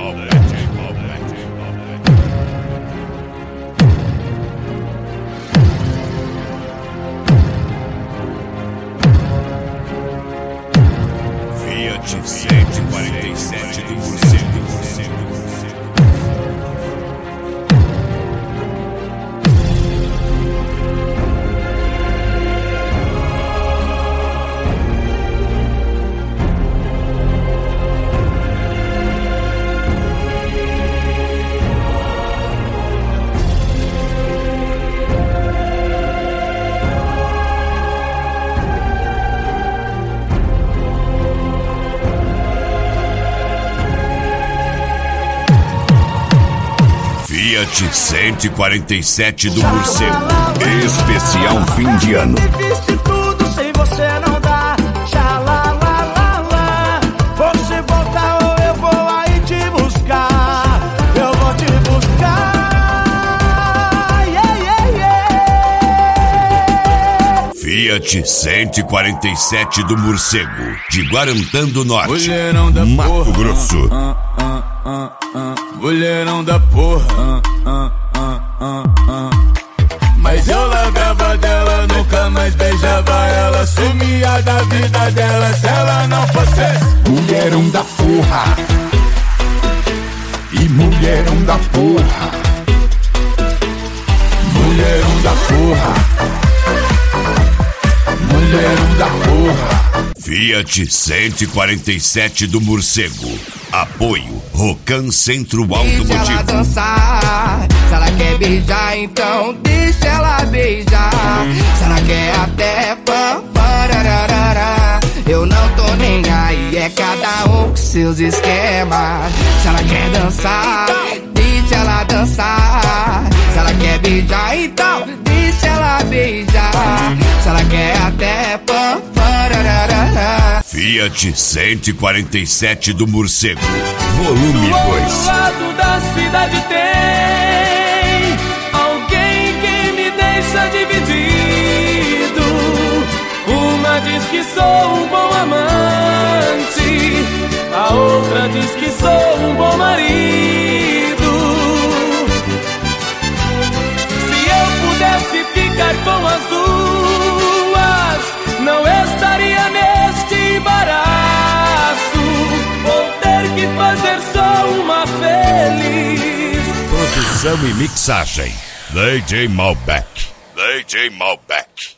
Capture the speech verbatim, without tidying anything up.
Fiat cento e quarenta e sete do Morcego. Fiat cento e quarenta e sete do Morcego. Especial fim de ano. Fiz de tudo, sem você não dá. Xalalalala. Você volta ou eu vou aí te buscar. Eu vou te buscar. Yeah, yeah, yeah. Fiat cento e quarenta e sete do Morcego, de Guarantã do Norte, Mulherão da Mato porra, Grosso. uh, uh, uh, uh, mulherão da porra, uh, uh, uh, uh. Mas eu largava dela, nunca mais beijava ela. Sumia da vida dela se ela não fosse mulherão da porra. E mulherão da porra. Mulherão da porra. Mulherão da porra. Fiat cento e quarenta e sete do Morcego. Apoio Rocan Centro Deixa ela Automotivo. dançar. Se ela quer beijar, então deixa ela beijar. Se ela quer até pamparararara, eu não tô nem aí, é cada um com seus esquemas. Se ela quer dançar, deixa ela dançar. Se ela quer beijar, então deixa ela beijar. Se ela quer até pamparararara. Fiat cento e quarenta e sete do Morcego, volume Do outro dois. lado da cidade tem alguém que me deixa dividido. Uma diz que sou um bom amante, a outra diz que sou um bom marido. Se eu pudesse ficar com as duas, não estaria neste embaraço. Vou ter que fazer só uma feliz. Produção e mixagem D J Malbec. D J Malbec.